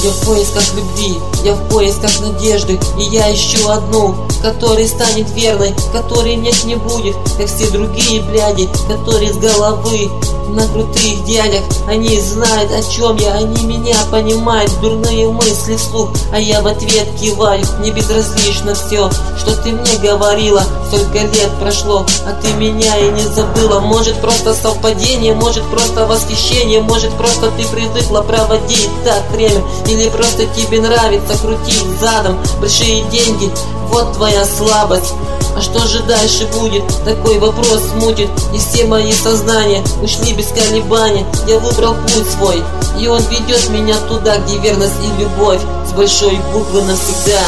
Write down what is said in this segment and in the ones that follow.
Я в поисках любви, я в поисках надежды, и я ищу одну, которая станет верной, которой нет не будет, как все другие бляди, которые с головы на крутых дядях. Они знают, о чем я, они меня понимают, дурные мысли вслух, а я в ответ киваю. Мне безразлично все, что ты мне говорила. Столько лет прошло, а ты меня и не забыла. Может просто совпадение, может просто восхищение, может просто ты привыкла проводить так время, или просто тебе нравится крутить задом большие деньги. Вот твоя слабость. А что же дальше будет? Такой вопрос смутит, и все мои сознания ушли без колебания. Я выбрал путь свой, и он ведет меня туда, где верность и любовь с большой буквы навсегда.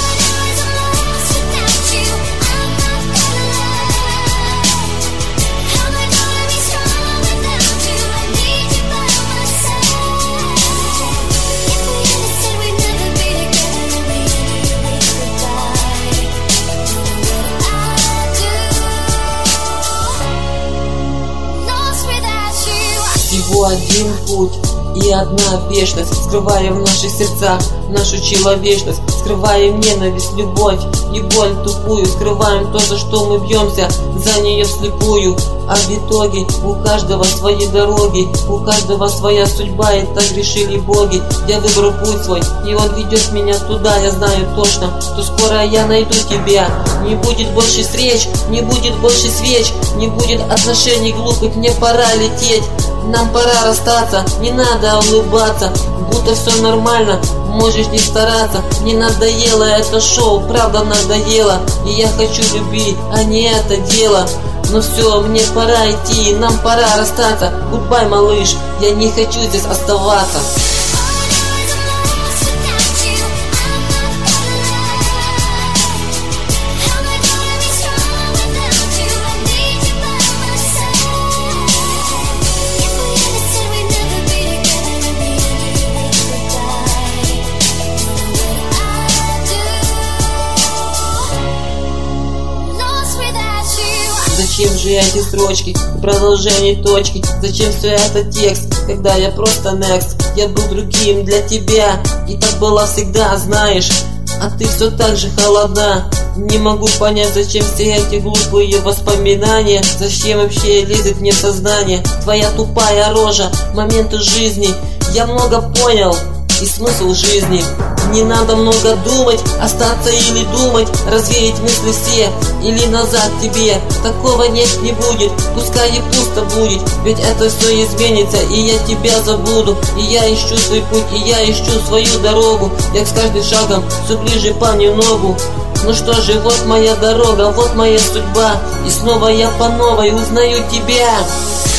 Всего один путь и одна вечность, скрывая в наших сердцах нашу человечность, скрываем ненависть, любовь и боль тупую, скрываем то, за что мы бьемся, за нее вслепую. А в итоге у каждого свои дороги, у каждого своя судьба, и так решили боги. Я выбрал путь свой, и он ведет меня туда. Я знаю точно, что скоро я найду тебя. Не будет больше встреч, не будет больше свеч, не будет отношений глупых, мне пора лететь. Нам пора расстаться, не надо улыбаться, будто все нормально, можешь не стараться. Мне надоело это шоу, правда надоело, и я хочу любви, а не это дело. Ну все, мне пора идти, нам пора расстаться. Гудбай, малыш, я не хочу здесь оставаться. Зачем же эти строчки, продолжение точки? Зачем все это текст, когда я просто next? Я был другим для тебя, и так было всегда, знаешь. А ты все так же холодна. Не могу понять, зачем все эти глупые воспоминания. Зачем вообще лезет мне в сознание твоя тупая рожа, моменты жизни. Я много понял, и смысл жизни. Не надо много думать, остаться или думать, развеять мысли все, или назад тебе. Такого нет, не будет, пускай и пусто будет, ведь это все изменится, и я тебя забуду. И я ищу свой путь, и я ищу свою дорогу. Я с каждым шагом все ближе понемногу. Ну что же, вот моя дорога, вот моя судьба, и снова я по новой узнаю тебя.